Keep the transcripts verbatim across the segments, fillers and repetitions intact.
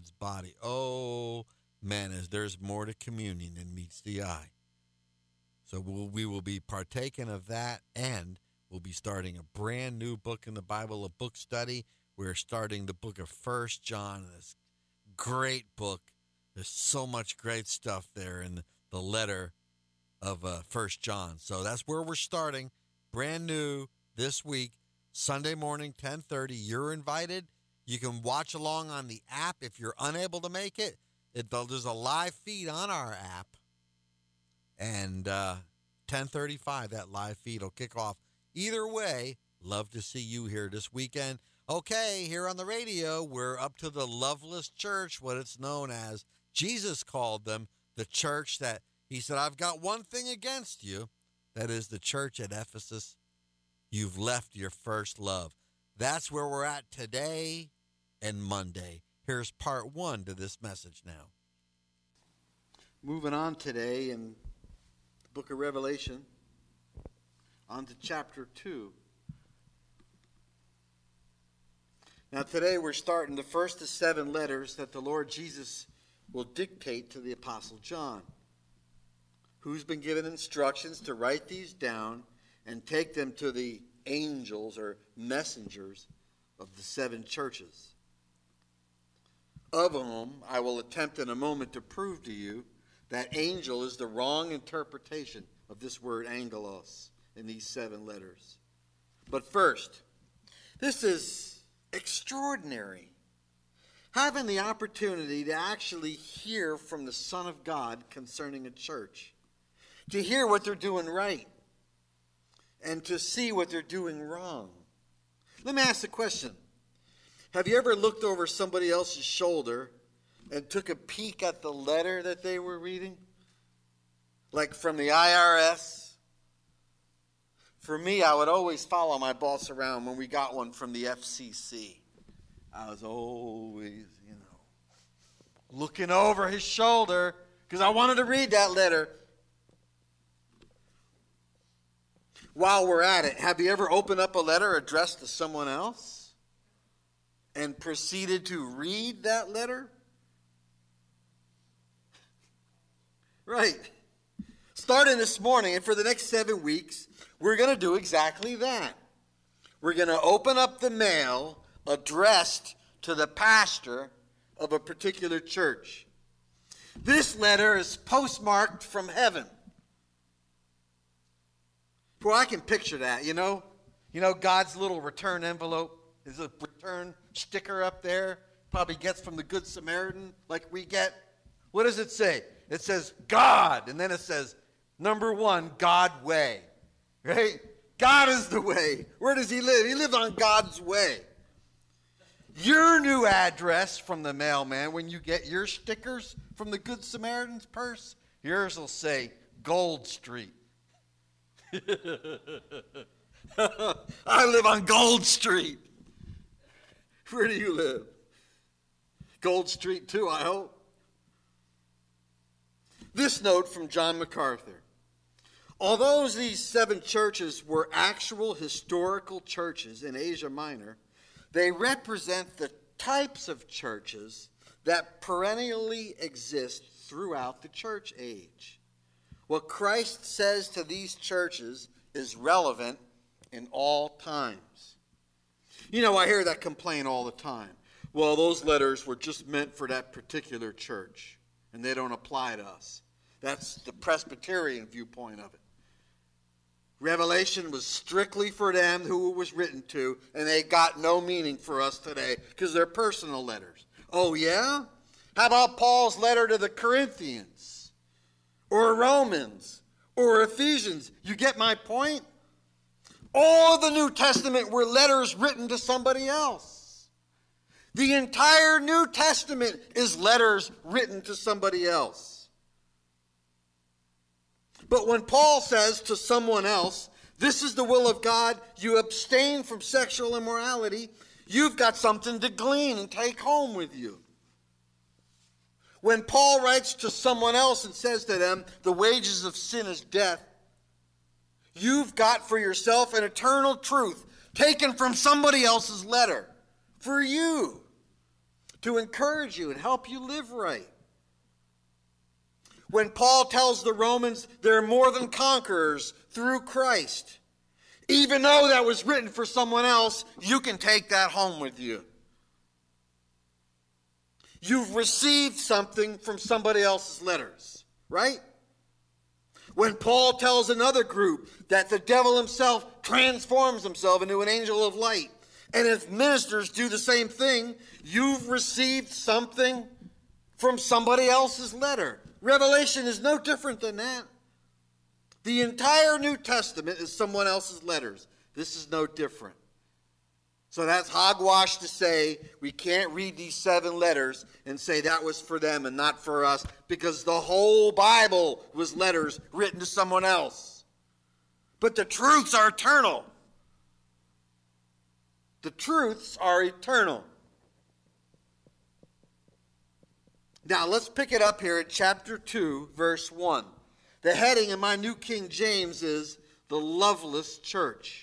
Lord's body. Oh, man, as there's more to communion than meets the eye. So we'll, we will be partaking of that, and we'll be starting a brand new book in the Bible, a book study. We're starting the book of First John, this great book. There's so much great stuff there in the letter of uh, First John. So that's where we're starting, brand new this week, Sunday morning, ten thirty. You're invited. You can watch along on the app if you're unable to make it. it there's a live feed on our app. And uh, ten thirty-five, that live feed will kick off. Either way, love to see you here this weekend. Okay, here on the radio, we're up to the Loveless Church, what it's known as. Jesus called them the church that he said, I've got one thing against you. That is the church at Ephesus. You've left your first love. That's where we're at today and Monday. Here's part one to this message now. Moving on today in the book of Revelation, on to chapter two. Now today we're starting the first of seven letters that the Lord Jesus will dictate to the Apostle John, who's been given instructions to write these down and take them to the angels or messengers of the seven churches, of whom I will attempt in a moment to prove to you that angel is the wrong interpretation of this word angelos in these seven letters. But first, this is extraordinary. Having the opportunity to actually hear from the Son of God concerning a church, to hear what they're doing right, and to see what they're doing wrong. Let me ask a question. Have you ever looked over somebody else's shoulder and took a peek at the letter that they were reading? Like from the I R S? For me, I would always follow my boss around when we got one from the F C C. I was always, you know, looking over his shoulder because I wanted to read that letter. While we're at it, have you ever opened up a letter addressed to someone else and proceeded to read that letter? Right. Starting this morning and for the next seven weeks, we're going to do exactly that. We're going to open up the mail addressed to the pastor of a particular church. This letter is postmarked from heaven. Well, I can picture that, you know. You know, God's little return envelope, his return sticker up there, probably gets from the Good Samaritan like we get. What does it say? It says God, and then it says, number one, God way. Right? God is the way. Where does he live? He lives on God's way. Your new address from the mailman, when you get your stickers from the Good Samaritan's purse, yours will say Gold Street. I live on Gold Street. Where do you live? Gold Street too, I hope. This note from John MacArthur. Although these seven churches were actual historical churches in Asia Minor, they represent the types of churches that perennially exist throughout the church age. What Christ says to these churches is relevant in all times. You know, I hear that complaint all the time. Well, those letters were just meant for that particular church, and they don't apply to us. That's the Presbyterian viewpoint of it. Revelation was strictly for them who it was written to, and they got no meaning for us today because they're personal letters. Oh, yeah? How about Paul's letter to the Corinthians? Or Romans? Or Ephesians? You get my point? All the New Testament were letters written to somebody else. The entire New Testament is letters written to somebody else. But when Paul says to someone else, this is the will of God, you abstain from sexual immorality, you've got something to glean and take home with you. When Paul writes to someone else and says to them, the wages of sin is death, you've got for yourself an eternal truth taken from somebody else's letter for you to encourage you and help you live right. When Paul tells the Romans they're more than conquerors through Christ, even though that was written for someone else, you can take that home with you. You've received something from somebody else's letters, right? When Paul tells another group that the devil himself transforms himself into an angel of light, and if ministers do the same thing, you've received something from somebody else's letter. Revelation is no different than that. The entire New Testament is someone else's letters. This is no different. So that's hogwash to say we can't read these seven letters and say that was for them and not for us, because the whole Bible was letters written to someone else. But the truths are eternal. The truths are eternal. Now let's pick it up here at chapter two, verse one. The heading in my New King James is The Loveless Church.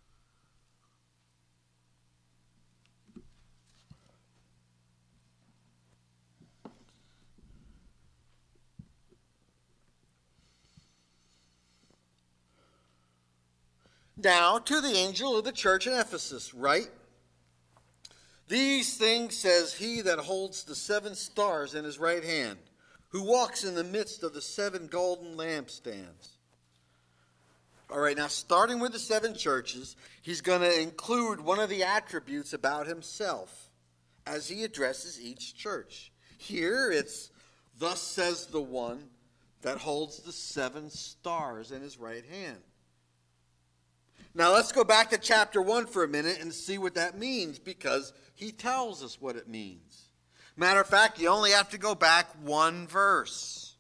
Now, to the angel of the church in Ephesus, right? These things says he that holds the seven stars in his right hand, who walks in the midst of the seven golden lampstands. All right, now starting with the seven churches, he's going to include one of the attributes about himself as he addresses each church. Here it's, thus says the one that holds the seven stars in his right hand. Now let's go back to chapter one for a minute and see what that means, because he tells us what it means. Matter of fact, you only have to go back one verse.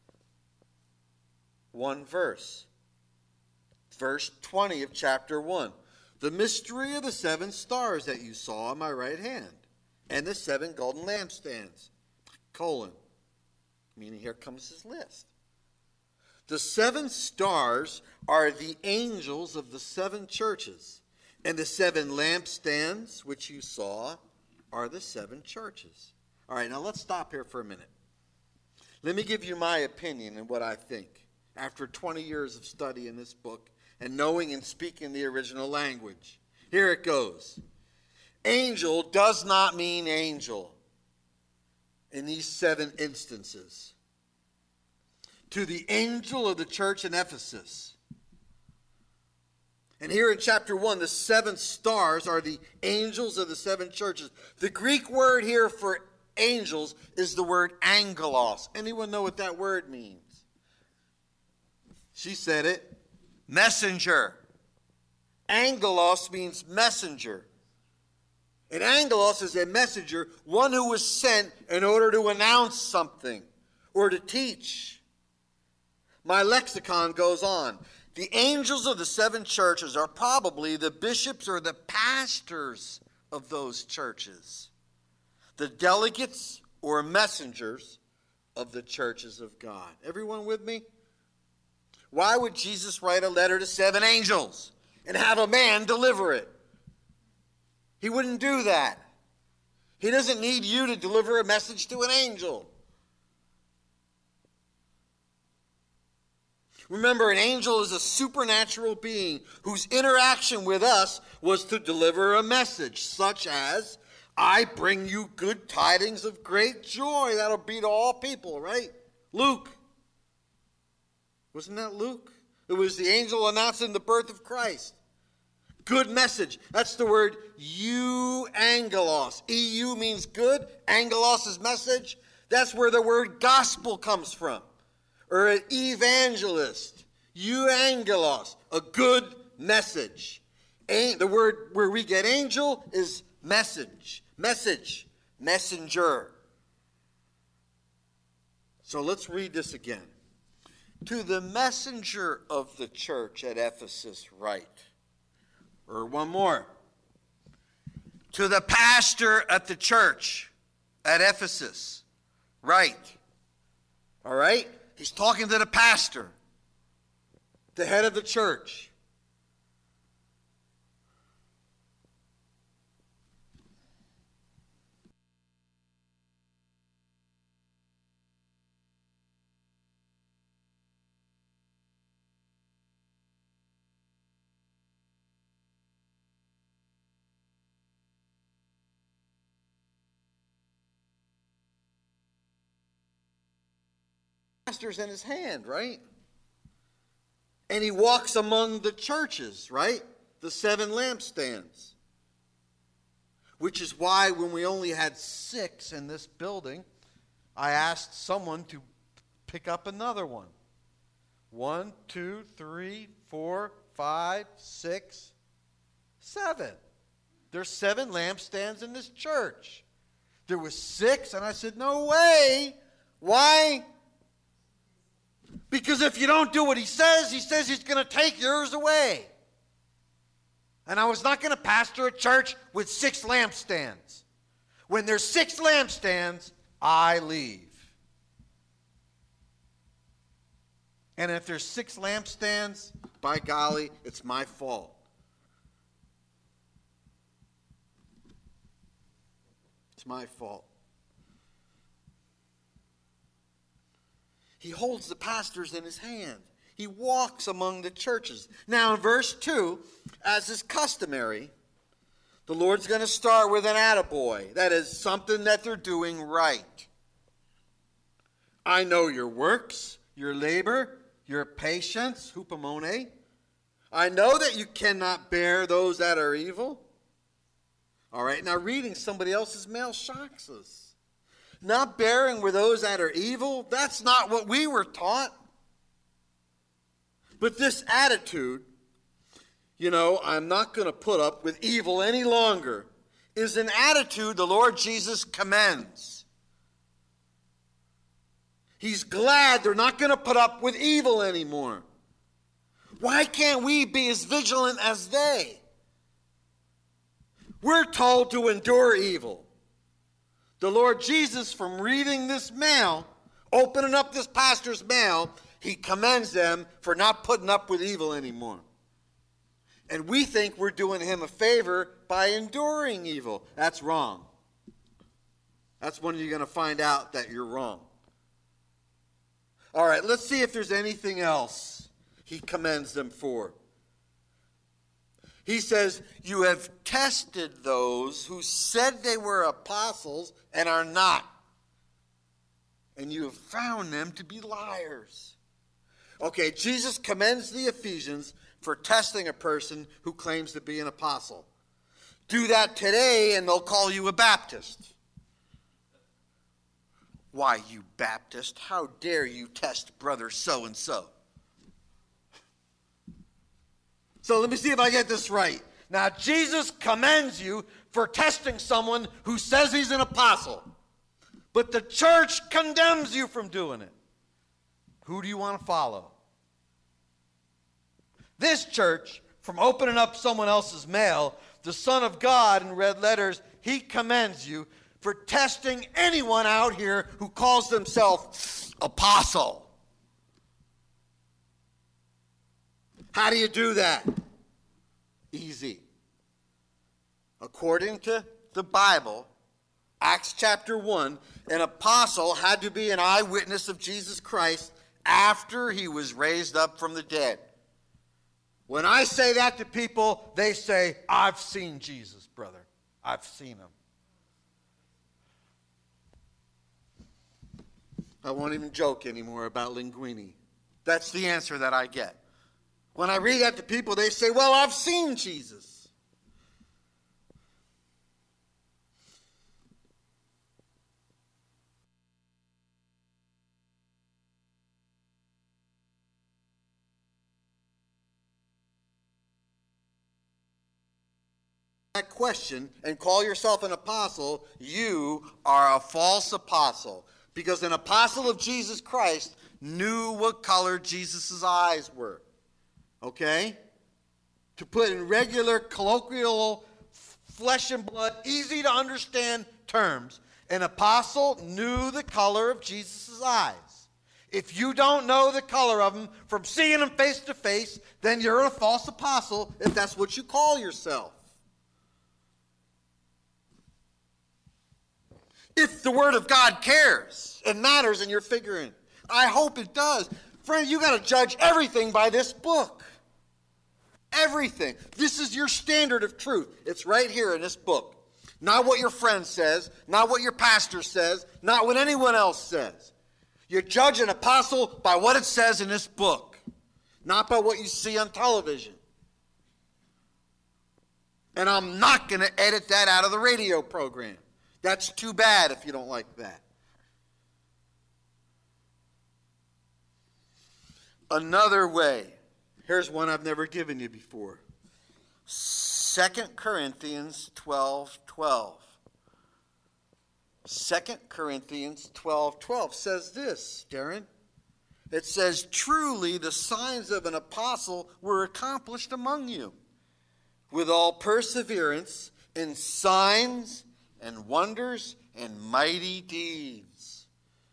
One verse. Verse twenty of chapter one. The mystery of the seven stars that you saw in my right hand, and the seven golden lampstands. Colon. Meaning here comes his list. The seven stars are the angels of the seven churches, and the seven lampstands which you saw are the seven churches. All right, now let's stop here for a minute. Let me give you my opinion and what I think after twenty years of study in this book and knowing and speaking the original language. Here it goes. Angel does not mean angel in these seven instances. To the angel of the church in Ephesus. And here in chapter one, the seven stars are the angels of the seven churches. The Greek word here for angels is the word angelos. Anyone know what that word means? She said it. Messenger. Angelos means messenger. And angelos is a messenger, one who was sent in order to announce something or to teach. My lexicon goes on. The angels of the seven churches are probably the bishops or the pastors of those churches, the delegates or messengers of the churches of God. Everyone with me? Why would Jesus write a letter to seven angels and have a man deliver it? He wouldn't do that. He doesn't need you to deliver a message to an angel. Remember, an angel is a supernatural being whose interaction with us was to deliver a message, such as, I bring you good tidings of great joy. That'll be to all people, right? Luke. Wasn't that Luke? It was the angel announcing the birth of Christ. Good message. That's the word euangelos. E U means good. Angelos is message. That's where the word gospel comes from. Or an evangelist. Euangelos. A good message. The word where we get angel is message. Message. Messenger. So let's read this again. To the messenger of the church at Ephesus write. Or one more. To the pastor at the church at Ephesus write. All right? He's talking to the pastor, the head of the church. pastors in his hand, right? And he walks among the churches, right? The seven lampstands. Which is why when we only had six in this building, I asked someone to pick up another one. One, two, three, four, five, six, seven. There's seven lampstands in this church. There was six, and I said, no way. Why? Because if you don't do what he says, he says he's going to take yours away. And I was not going to pastor a church with six lampstands. When there's six lampstands, I leave. And if there's six lampstands, by golly, it's my fault. It's my fault. He holds the pastors in his hand. He walks among the churches. Now in verse two, as is customary, the Lord's going to start with an attaboy. That is something that they're doing right. I know your works, your labor, your patience, hupomone. I know that you cannot bear those that are evil. All right, now reading somebody else's mail shocks us. Not bearing with those that are evil, that's not what we were taught. But this attitude, you know, I'm not going to put up with evil any longer, is an attitude the Lord Jesus commends. He's glad they're not going to put up with evil anymore. Why can't we be as vigilant as they? We're told to endure evil. The Lord Jesus, from reading this mail, opening up this pastor's mail, he commends them for not putting up with evil anymore. And we think we're doing him a favor by enduring evil. That's wrong. That's when you're going to find out that you're wrong. All right, let's see if there's anything else he commends them for. He says, you have tested those who said they were apostles and are not. And you have found them to be liars. Okay, Jesus commends the Ephesians for testing a person who claims to be an apostle. Do that today and they'll call you a Baptist. Why, you Baptist, how dare you test brother so-and-so? So let me see if I get this right. Now, Jesus commends you for testing someone who says he's an apostle. But the church condemns you from doing it. Who do you want to follow? This church, from opening up someone else's mail, the Son of God in red letters, he commends you for testing anyone out here who calls themselves apostle. How do you do that? Easy. According to the Bible, Acts chapter one, an apostle had to be an eyewitness of Jesus Christ after he was raised up from the dead. When I say that to people, they say, I've seen Jesus, brother. I've seen him. I won't even joke anymore about linguini. That's the answer that I get. When I read that to people, they say, well, I've seen Jesus. That question and call yourself an apostle, you are a false apostle. Because an apostle of Jesus Christ knew what color Jesus' eyes were. Okay? To put in regular, colloquial, flesh and blood, easy to understand terms, an apostle knew the color of Jesus' eyes. If you don't know the color of them from seeing them face to face, then you're a false apostle if that's what you call yourself. If the Word of God cares and matters and you're figuring, I hope it does. Friend, you got to judge everything by this book. Everything. This is your standard of truth. It's right here in this book. Not what your friend says, not what your pastor says, not what anyone else says. You judge an apostle by what it says in this book, not by what you see on television. And I'm not going to edit that out of the radio program. That's too bad if you don't like that. Another way. Here's one I've never given you before. Second Corinthians twelve twelve. Second Corinthians twelve twelve says this, Darren. It says, truly the signs of an apostle were accomplished among you, with all perseverance in signs and wonders and mighty deeds.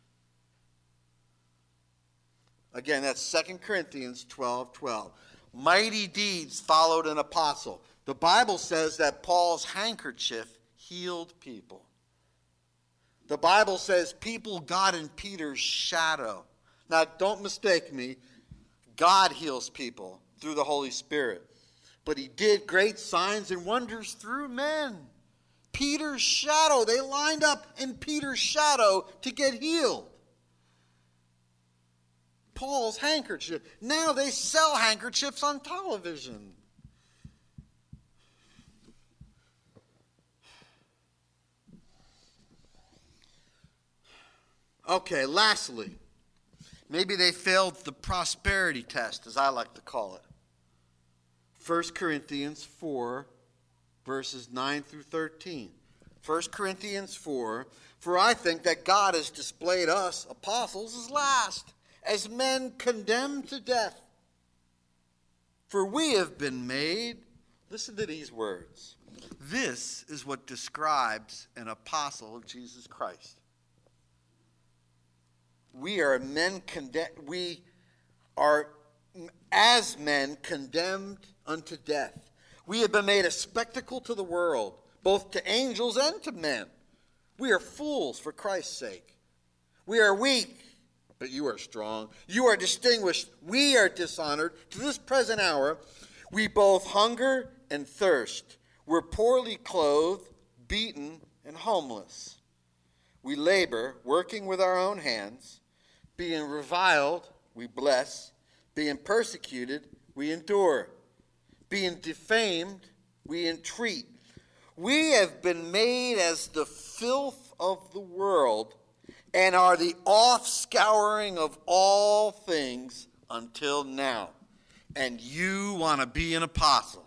Again, that's Second Corinthians twelve twelve. Mighty deeds followed an apostle. The Bible says that Paul's handkerchief healed people. The Bible says people got in Peter's shadow. Now, don't mistake me. God heals people through the Holy Spirit. But he did great signs and wonders through men. Peter's shadow. They lined up in Peter's shadow to get healed. Paul's handkerchief. Now they sell handkerchiefs on television. Okay, lastly, maybe they failed the prosperity test, as I like to call it. First Corinthians four, verses nine through thirteen. First Corinthians four, for I think that God has displayed us, apostles, as last, as men condemned to death. For we have been made, listen to these words. This is what describes an apostle of Jesus Christ. We are men condemned, we are as men condemned unto death. We have been made a spectacle to the world, both to angels and to men. We are fools for Christ's sake. We are weak, but you are strong. You are distinguished. We are dishonored. To this present hour, we both hunger and thirst. We're poorly clothed, beaten, and homeless. We labor, working with our own hands. Being reviled, we bless. Being persecuted, we endure. Being defamed, we entreat. We have been made as the filth of the world and are the offscouring of all things until now. And you want to be an apostle.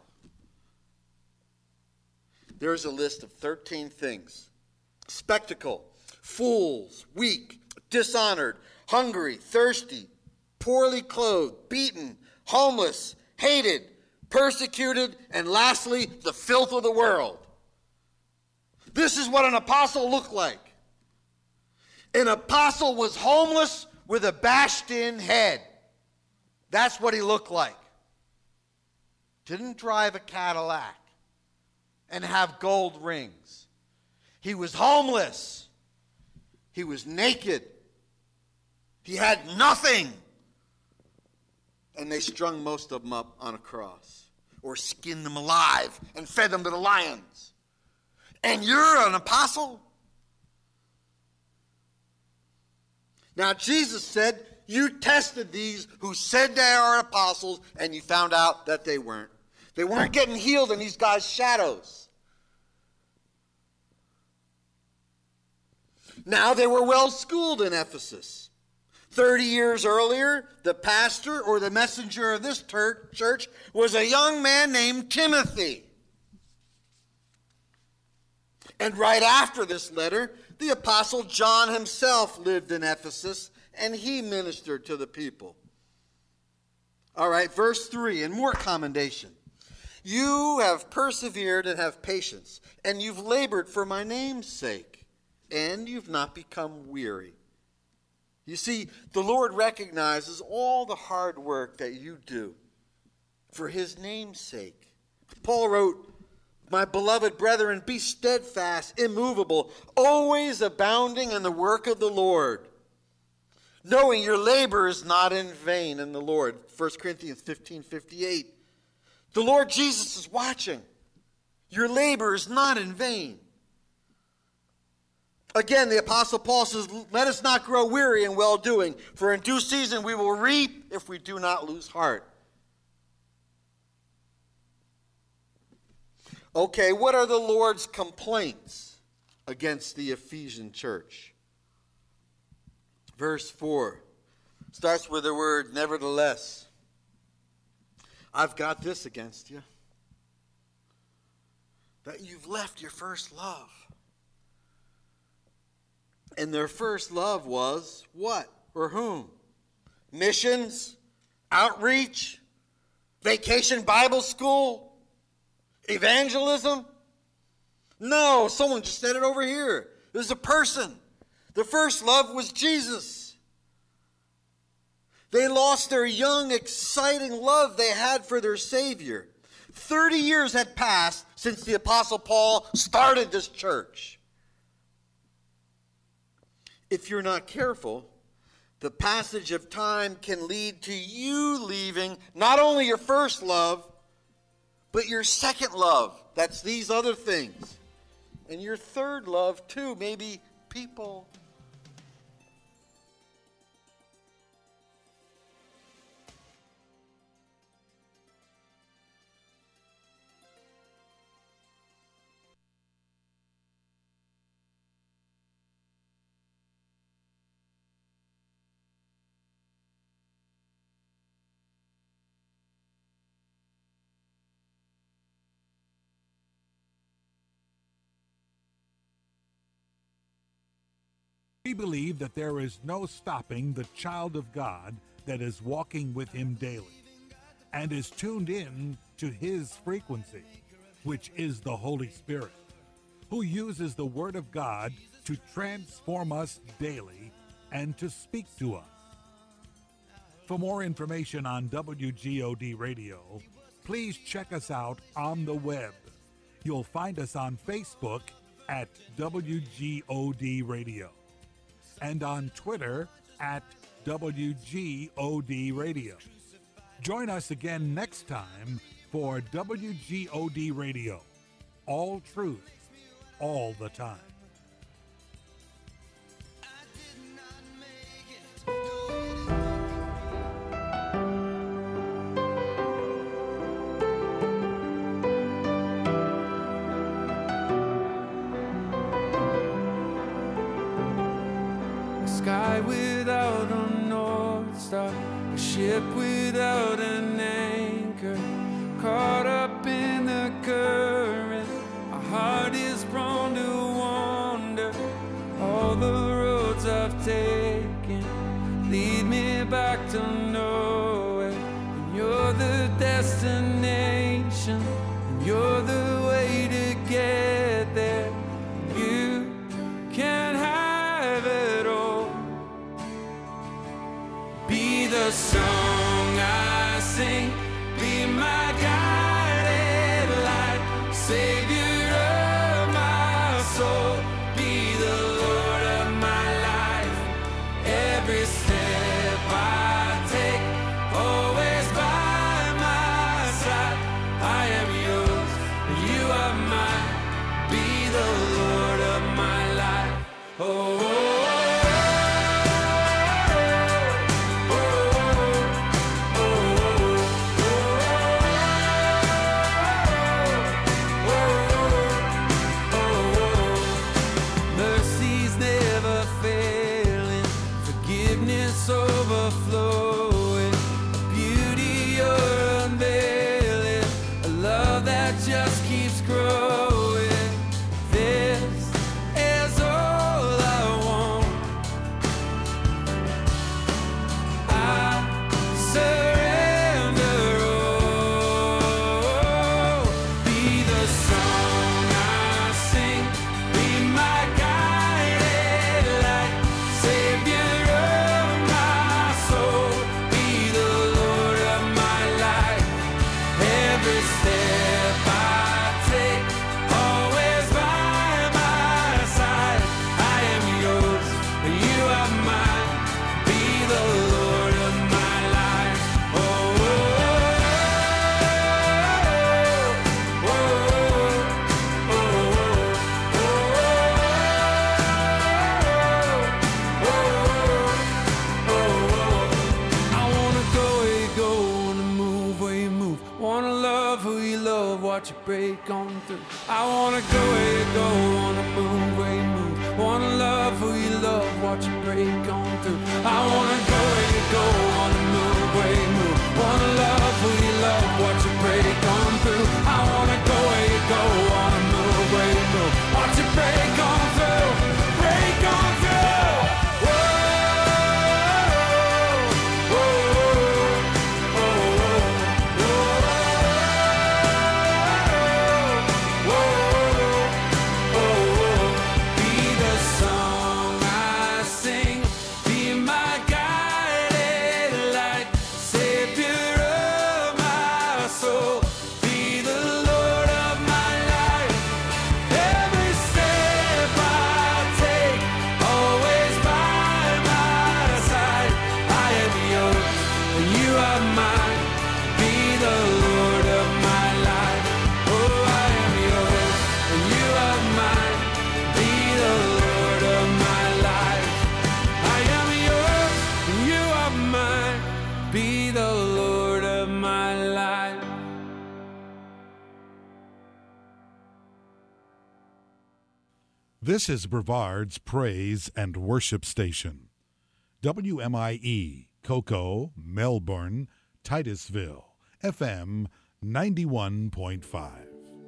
There's a list of thirteen things. Spectacle, fools, weak, dishonored, hungry, thirsty, poorly clothed, beaten, homeless, hated, persecuted, and lastly, the filth of the world. This is what an apostle looked like. An apostle was homeless with a bashed-in head. That's what he looked like. Didn't drive a Cadillac and have gold rings. He was homeless. He was naked. He had nothing. And they strung most of them up on a cross or skinned them alive and fed them to the lions. And you're an apostle? Now, Jesus said, you tested these who said they are apostles, and you found out that they weren't. They weren't getting healed in these guys' shadows. Now, they were well schooled in Ephesus. Thirty years earlier, the pastor or the messenger of this church was a young man named Timothy. And right after this letter, the apostle John himself lived in Ephesus, and he ministered to the people. All right, verse three, and more commendation. You have persevered and have patience, and you've labored for my name's sake, and you've not become weary. You see, the Lord recognizes all the hard work that you do for his name's sake. Paul wrote, my beloved brethren, be steadfast, immovable, always abounding in the work of the Lord, knowing your labor is not in vain in the Lord. First Corinthians fifteen fifty-eight. The Lord Jesus is watching. Your labor is not in vain. Again, the Apostle Paul says, let us not grow weary in well-doing, for in due season we will reap if we do not lose heart. Okay, what are the Lord's complaints against the Ephesian church? Verse four starts with the word nevertheless. I've got this against you, that you've left your first love. And their first love was what? For whom? Missions, outreach, vacation Bible school, evangelism? No, someone just said it over here. There's a person. The first love was Jesus. They lost their young, exciting love they had for their Savior. Thirty years had passed since the Apostle Paul started this church. If you're not careful, the passage of time can lead to you leaving not only your first love, but your second love. That's these other things. And your third love too, maybe people. We believe that there is no stopping the child of God that is walking with him daily and is tuned in to his frequency, which is the Holy Spirit, who uses the Word of God to transform us daily and to speak to us. For more information on W G O D Radio, please check us out on the web. You'll find us on Facebook at W G O D Radio and on Twitter at W G O D Radio. Join us again next time for W G O D Radio. All truth, all the time. Sky without a north star, a ship without an anchor, caught up in the current. Our heart is prone to wander. All the roads I've taken lead me back to nowhere. And you're the destination, and you're the way to get there. You can have it all. Be the song I sing, be my guided light, Savior of my soul, be the Lord of my life. Every step I take, always by my side. I am yours, you are mine, be the Lord of my life. Oh, oh, oh, oh, oh. watch it break on through. I wanna go where you go, wanna move where you move, wanna love who you love, watch it break on through. I wanna go where you go, wanna move where you move, wanna love who you love, watch it break on through. I wanna go where you go, wanna move where you move, watch it break on through, break on through. Whoa, whoa, whoa, whoa, whoa, whoa. Be the song I sing, be my guiding light, Savior of my soul, be the Lord of my life. Every step I take, always by my side. I am yours, and you are mine. Be the Lord of my life. Oh, I am yours, and you are mine. Be the Lord of my life. I am yours, and you are mine. Be the Lord of my life. This is Brevard's Praise and Worship Station. W M I E, Cocoa, Melbourne, Titusville, F M ninety-one point five.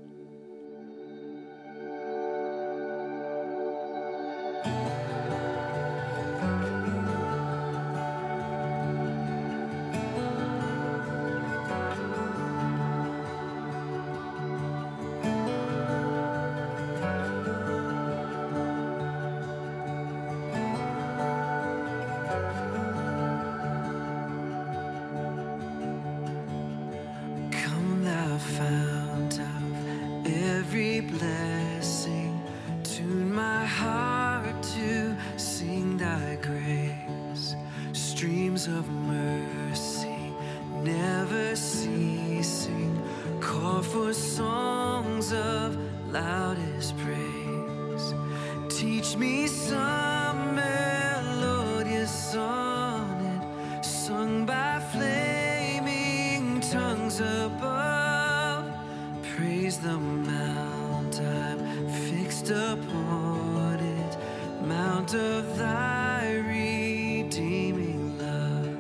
Come thou fount of every blessing, tune my heart to sing thy grace. Streams of mercy never ceasing, call for songs of loudest praise. Teach me some melodious sonnet sung by flaming tongues above. Praise the mount I'm fixed upon it, mount of thy redeeming love.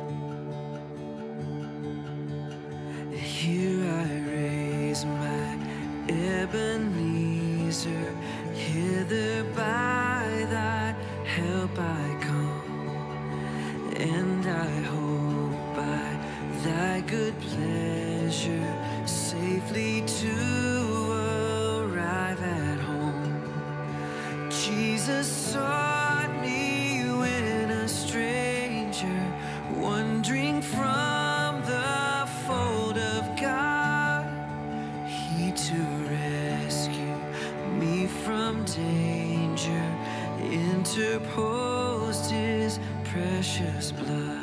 Here I raise my Ebenezer, hither by thy help I come, and I hope by thy good pleasure safely to arrive at home. Jesus sought me when a stranger, wandering from the fold of God, he to rescue me from danger interposed his precious blood.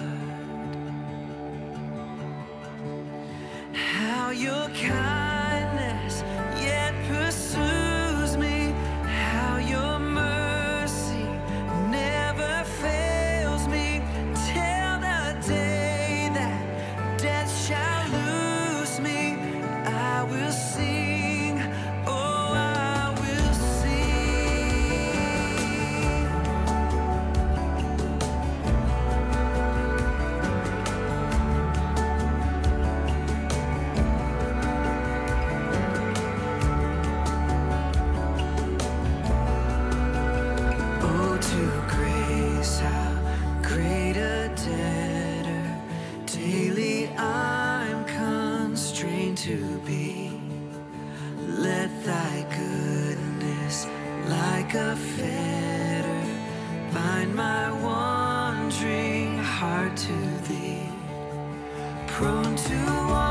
How your kindness yet pursues me, how your mercy never fails me, till the day that death shall lose me. I will sing, oh, I will Oh, to grace, how great a debtor daily I'm constrained to be. Let thy goodness, like a fetter, bind my wandering heart to thee. Prone to